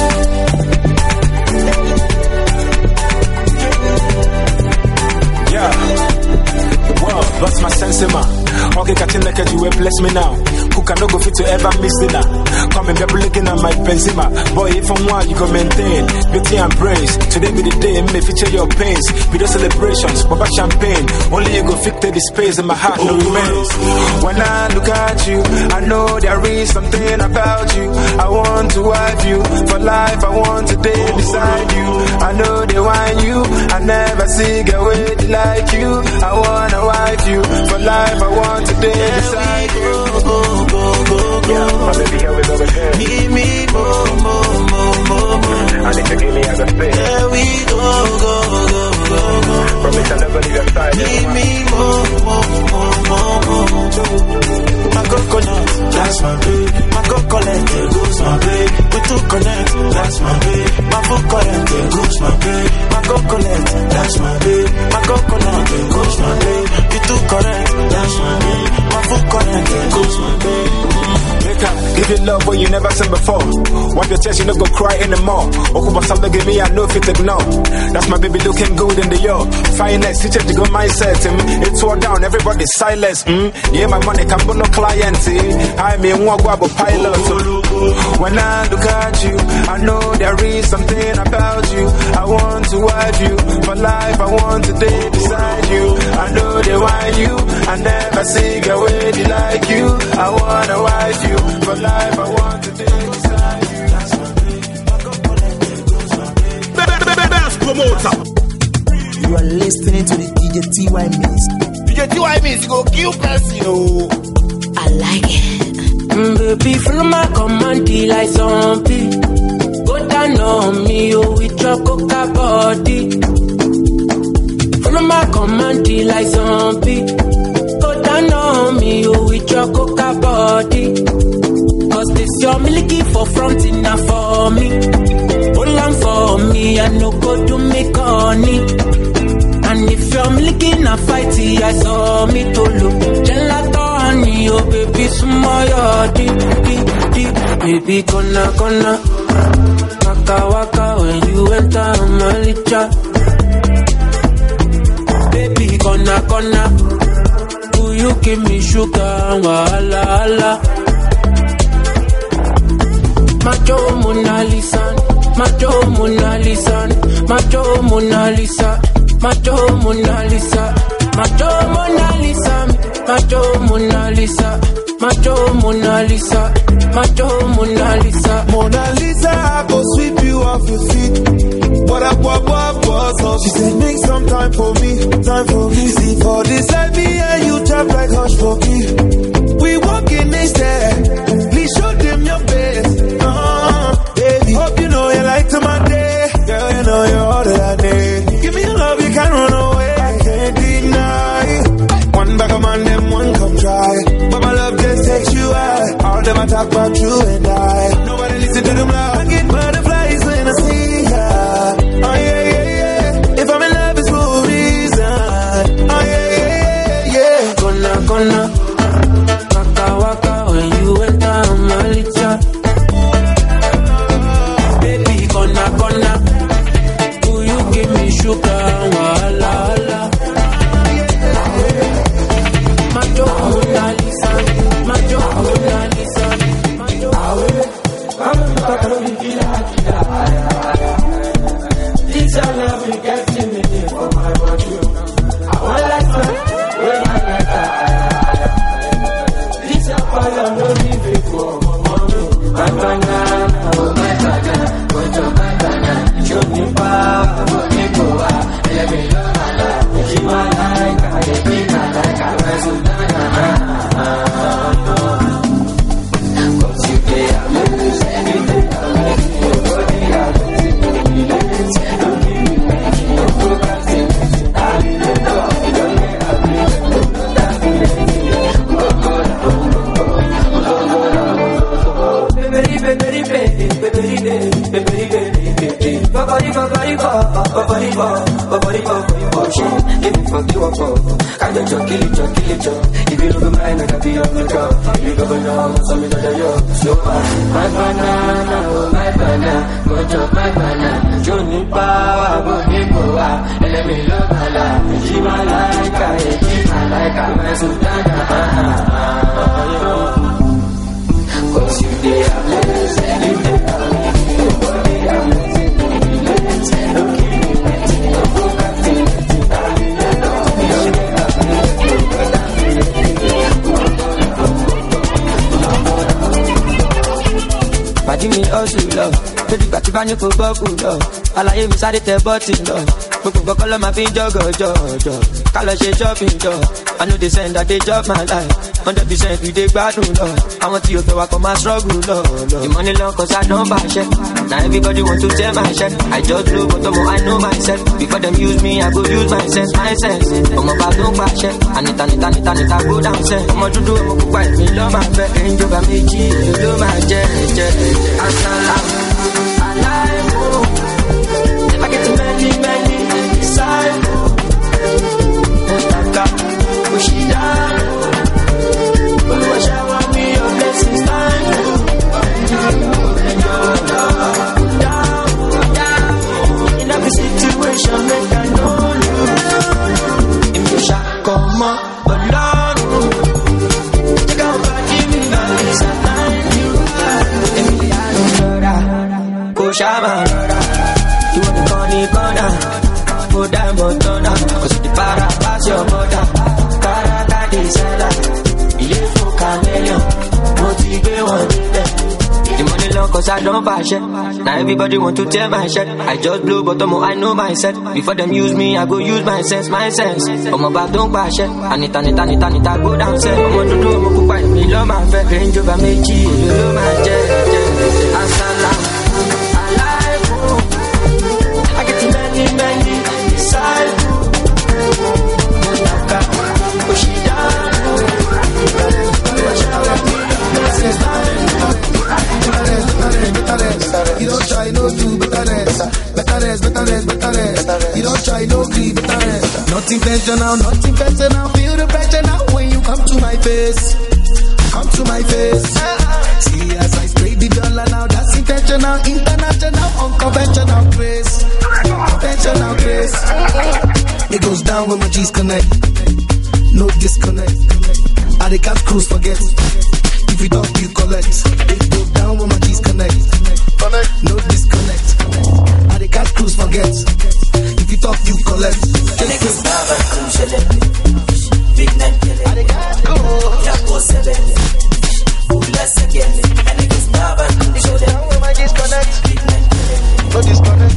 Yeah, wow, what's my sense, man? Okay, catching like you will bless me now. Who can no go fit to ever miss dinner? Come and be looking at my Benzema. Boy, if I'm one, you can maintain beauty and praise. Today be the day, may feature your pains. With the celebrations, Baba champagne. Only you go fit the space in my heart, no remains. When I look at you, I know there is something about you. I want to wife you for life. I want to stay beside you. I know they want you. I never see a way like you. I wanna wife you for life. I want to stay beside you. Yeah, my baby, here we go again. Give me more. I need to give me as a thing. There we go. Promise I'll never leave your side. Give me more. My coconut, that's my baby. My coconut, there goes my baby. We two connect, that's my baby. My full current, there goes my baby. My coconut, that's my baby. My coconut, there goes my baby. We two correct, that's my baby. My full current, there goes my baby. Give you love what you never seen before. Wipe your chest, you not go cry anymore. Okuba something give me, I know if it ignore. That's my baby looking good in the year. Finest, you check the good mindset. It's all down, everybody silence. Yeah, my money can go no client. I mean, one go pilot. When I look at you, I know there is something about you. I want to wife you for life. I want to stay beside you. I know they want you. I never see a way like you. I wanna wife you for life. I want to stay beside you. That's my baby. Best promoter. You are listening to the DJ TY Mix. DJ TY Mix, you go kill person, oh. I like it. Baby, follow my command, like zombie. Go down on me, oh, with your coca body. Follow my command, like zombie. Go down on me, oh, with your coca body. Cause this your milky for front enough for me. Hold on for me, I no go to make honey. And if you're milking a fight, I saw me to look. Gelato honey, oh baby, smile, baby, gonna. Waka when you enter Malicha. Baby, gonna. Do you give me sugar, wala. Macho Mona Lisa, Macho Mona Lisa, Macho Mona Lisa, Macho Mona Lisa, Macho Mona Lisa, Macho Mona Lisa, Macho Mona Lisa, Macho Mona Lisa. Mona Lisa, I go sweep you off your feet. What up? She said make some time for me. See for this life, me and you tap like hush for me. We walk in this step, please show them your best. Baby, hope you know you like to my day. Girl, you know you're all that I need. Give me your love, you can't run away. I can't deny. One back of man, them one come try. But my love just takes you out. All them I talk about you and I. Nobody listen to them loud. I get butterflies when I see ya. Oh yeah. If I'm in love, it's for a reason. Oh yeah. Gonna. Waka when you enter Malicha. Baby, gonna. Shuka wala wala. Majo Mona Lisa, Majo Mona Lisa, Majo. This I love you getting me for my body. I want like that when I get that. This I follow no living for my mommy. My banana, oh my banana, what's your banana? Show me power, let me go out, let me love my life. She my like, I get me my like, I was so cause you play a lose anything, I make your body out. If you look at mine, I can be on the top. You go now, so me know you slow my banana, oh my banana, much of my banana. Johnny power, but me go out, and let me love my life. She my like, I my sultana. Cause you dey a place, and you dey a place, your body a place, don't keep me waiting, don't go back to it. Pàdé mi ọ̀sùn lọ, lórí ìgbà tí bá ní kò bọ́ọ̀kù lọ. Àlàyé mi sáré tẹ bọ́ọ̀tì lọ. Gbogbo nǹkan lọ́ máa fi ń jọ́gọ̀jọ̀. Ká lọ ṣe shopping jọ. I know they send that they chop my life. 100% we dey gbádùn lọ. Àwọn tí o fẹ́ wa kọ́ máa struggle lọ. The money long cause I don't buy shit. Now everybody want to tell my shit. I just blow but I know myself. Before them use me, I go use my sense. Ọmọ bá tó ń pàṣẹ. Anita go down set. Ọmọ dúdú ọmọ pupa èmi lọ́ máa fẹ́. Ìjọba méjì ló máa jẹ́. Asalaam alaikum. I get too many disciples. Otaka, Ushidano. Oluwa shower me your blessings, thank you. Down. In every situation, make I know you. In the shop, come on, but Lord, take out back in me, it's a thank you. Shama, you want to corner, go down, Montana, cause the para pass your mother, Carata de Sala, you for chameleon, motivate one day. The money long cause I don't buy shit. Now everybody want to tell my shit. I just blow but I know myself. Before them use me, I go use my sense. I'm about don't buy shit. Anita go down set. I'm to do I'm go me love my friend. Range over me cheese, you love my jet. Asalaam alaikum. I get many disciples. Otaka, Ushidano. You don't try no do betterness. You don't try no grieve betterness. Not intentional. Feel the pressure now when you come to my face. See as I spray the dollar now, that's intentional, international, unconventional grace. It goes down when my G's connect. No disconnect. I they can't cruise forget. If you don't, you collect. It goes down when my G's connect. No disconnect. I they can't cruise forget. If you talk, you collect. Big night, no disconnect.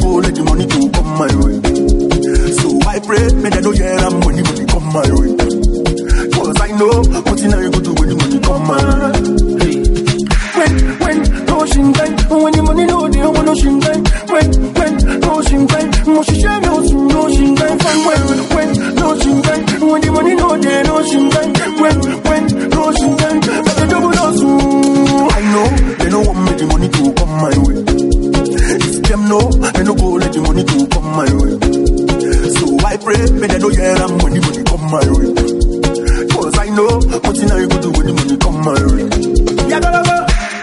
go let the money to come my way. So I pray, may they don't hear I'm money come my way. Cause I know what you go do when the money come my way. When, no shingai, when the money no, they don't want no shingai. When, no shingai, moshi share no shingai. When, no shingai, when the money no, they no shingai. When, no shingai, but they double no soon. I know, they don't want me the money to come my way. If them know, they don't go let the money to come my way. So I pray, may they don't hear I'm when the money come my way. Cause I know, what you go do when the money come my way. Yeah, go.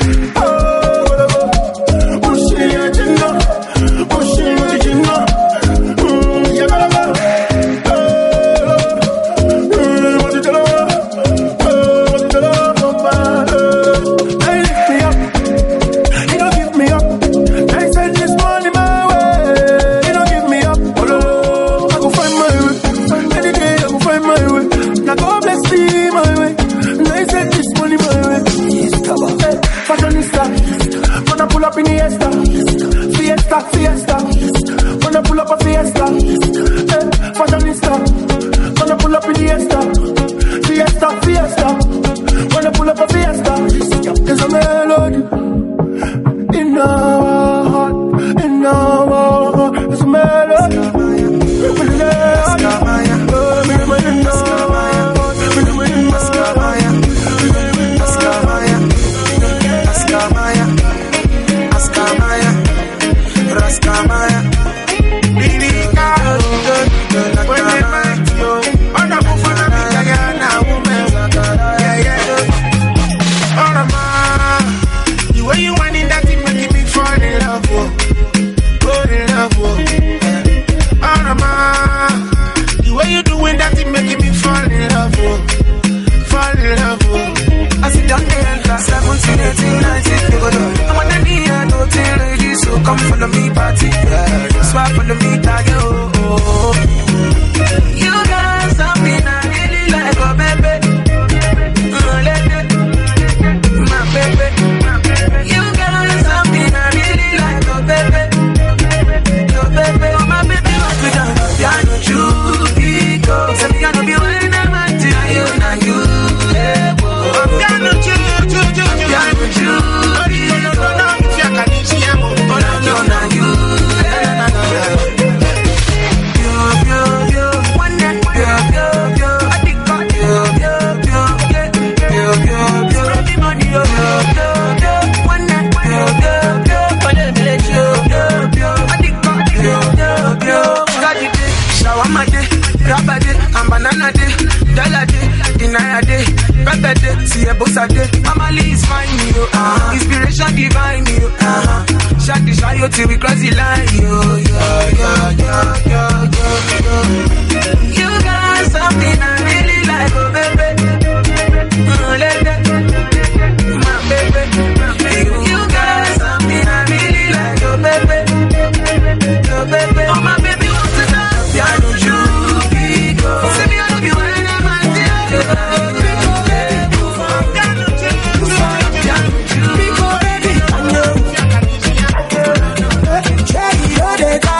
Fiesta, wanna pull up a fiesta, fashionista, wanna pull up in the fiesta, wanna pull up a fiesta. There's a melody in our heart, there's a melody. Come follow me, party. Swap follow me, tag you. You got something I really like, oh baby. My baby. You got something I really like, oh baby. Oh baby, oh my baby. We don't know piano, Jubico. Say me I know be when I'm at you, now you. Piano, Jubico. Banana day, dollar day, dinner day, pepper day, see a boss a day. Family is fine, you, inspiration divine, you, shot the shot you till we cross the line, you. You got something I really like, oh baby. My baby, you got something I really like, oh baby. Oh baby, oh my baby, what's the time? Piano, say me I love you when I'm at you.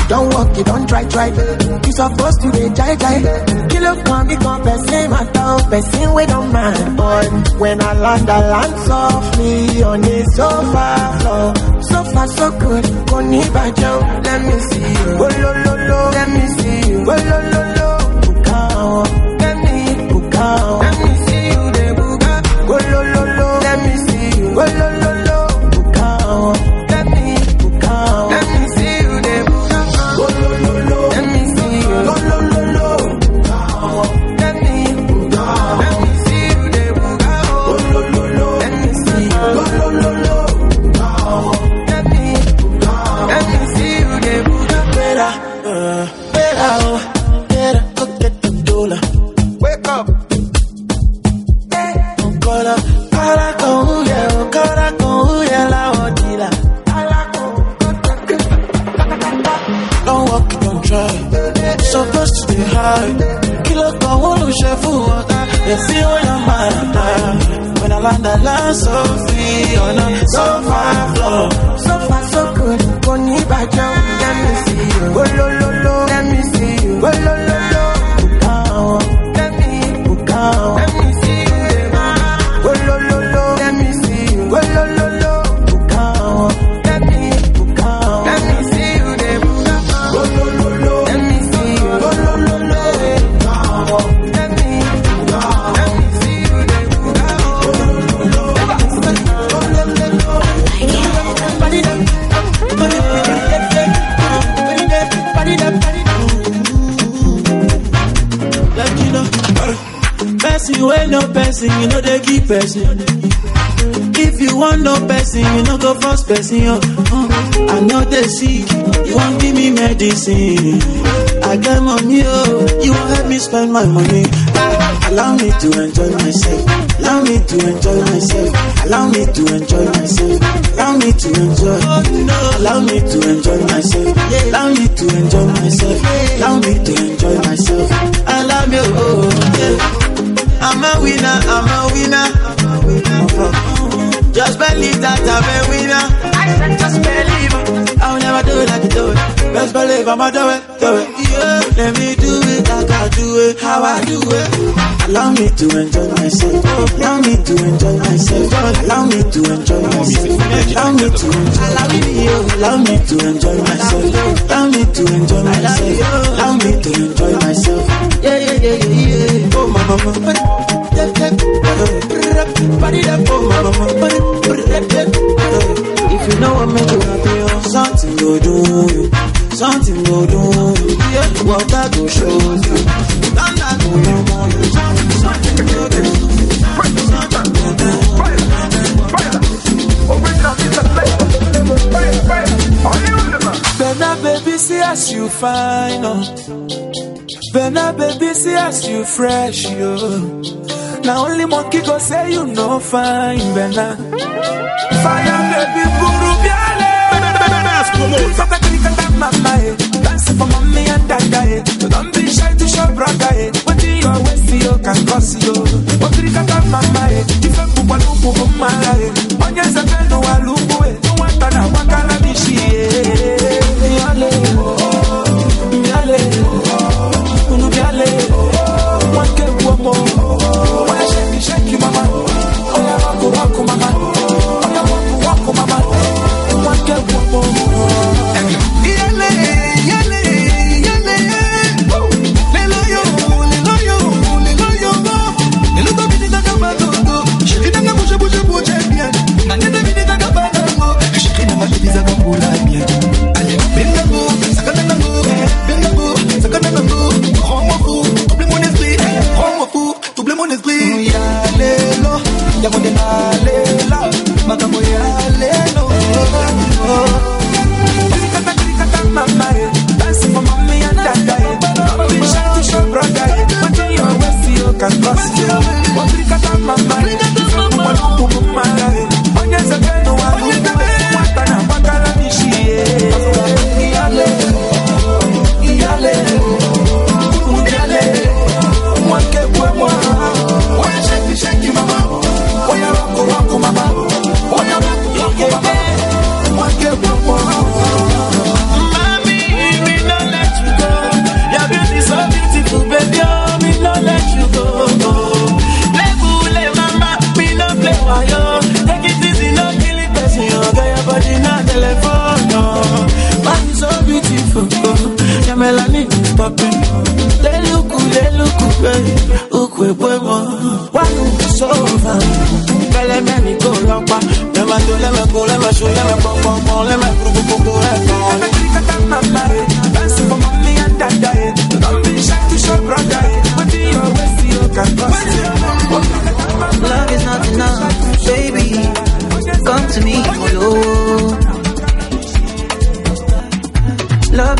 don't walk, you don't try. You supposed to be jai. Kilo come, you come, person, my dog, person, we don't mind. But when I land softly on the sofa floor. So far, so good, Koni Bajo, let me see you. Oh, lo, let me see you. Oh, lo, Bukao, let me Bukao. Let me see you, de Buka. Oh, lo, let me see you. Oh, lo, Bukao, let me Bukao. Let me see you, de Buka. Oh, lo, let me see you. Oh, lo, Bukao, let me Bukao. Let me see you, de Buka. Oh, lo, let me see you. Oh, lo, let me see you, de Buka. Better, go get the dollar. Wake up. Don't walk, don't try. Supposed to be high. Kilo go wolo shefu water. They see when I'm mad. When I land so free on a sofa floor. So far so good. Koni bajo, let me see you. Oh, let me see you. Oh, let me Bukao. Let me see you. Oh, let me see you. Oh, Bukao. Let me Bukao. Let me see you. Let me see you. Let me see you. Person when no person, you know they keep person. If you want no person, you know go first person. I know they sick, you won't give me medicine. I get money, you won't help me spend my money. Allow me to enjoy myself. Allow me to enjoy myself. Allow me to enjoy myself. Allow me to enjoy. Allow me to enjoy myself. Allow me to enjoy myself. Allow me to enjoy myself. I love you, yeah. I'm a winner, I'm a winner. Just believe that I'm a winner. Just believe. I'll never do it like you do it. Just believe I'ma do it, yeah. Let me do it like I do it, how I do it. Allow me to enjoy myself. Allow me to enjoy myself. Allow me to enjoy myself. Allow me to enjoy. Allow me to enjoy myself. Allow me to enjoy myself. Allow me to enjoy myself. Yeah. Oh mama. If you know what make you happy, something go do you. Something go do you. Water go show you. Thunder go know you. Something go do you. Bena baby, see as you fine, Bena baby, see as you fresh, yo. Now only monkey go say you no fine, Bena. Fire baby, buru biale. Dance for mommy and dada, so don't be shy to show brother. What do you always see you can cross you? What do you got mama? If I'm Pupalu Mala, on your Savano Alubu, no one can have one calabishi. Yale, Unubiale, one can go more. Why shake you, mama? Oh, yeah, walk, mama. Oh, yeah, walk, mama.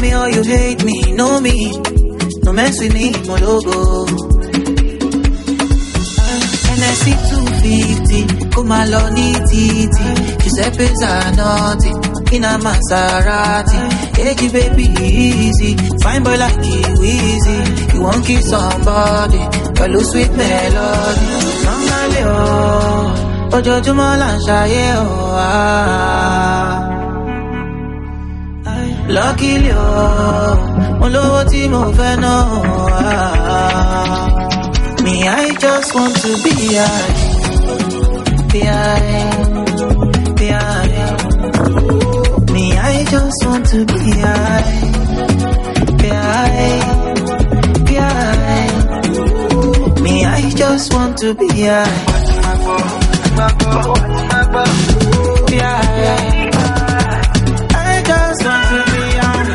me or you hate me, know me. No mess with me, my logo. NSC 250, come along, titi. She said, pays are nothing. In a Maserati, hey, baby, easy. Fine boy like you, easy. You won't kiss somebody, but lose sweet melody. Normally, oh, Ojo Malanshaye, oh, luckily, oh, Molo Timo Veno, me, I just want to be me, I just want to be high. Me, I just want to be high. I just want to be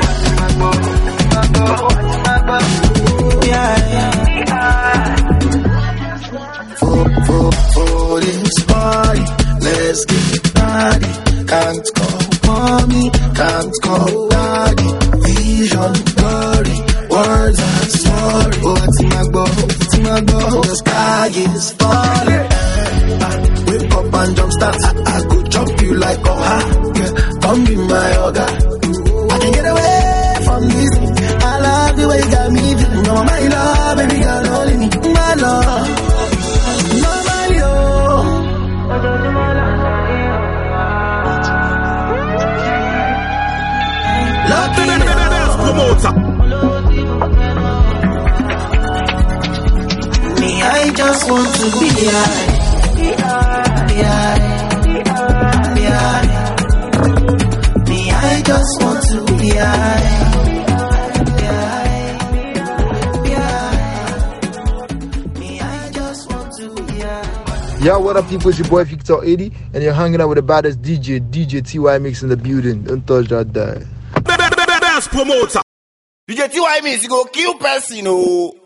For this party, let's get naughty. Can't call mommy, can't call daddy. Vision blurry, words are sorry. Oh, it's my bow, the sky is falling. Wake up and jump start. I could jump you like a yeah. Come be my yoga. I can get away from this. I love the way you got me feeling. No, my love, baby girl, only me, my love. Normally, oh. Me, I just want to be high. Me, I just want to be high. Me, I just want to be high. Yo, what up, people? It's your boy Victor 80, and you're hanging out with the baddest DJ TY Mix in the building. Don't touch that dial. Best promoter. DJ TY Mix, you go kill person, oh.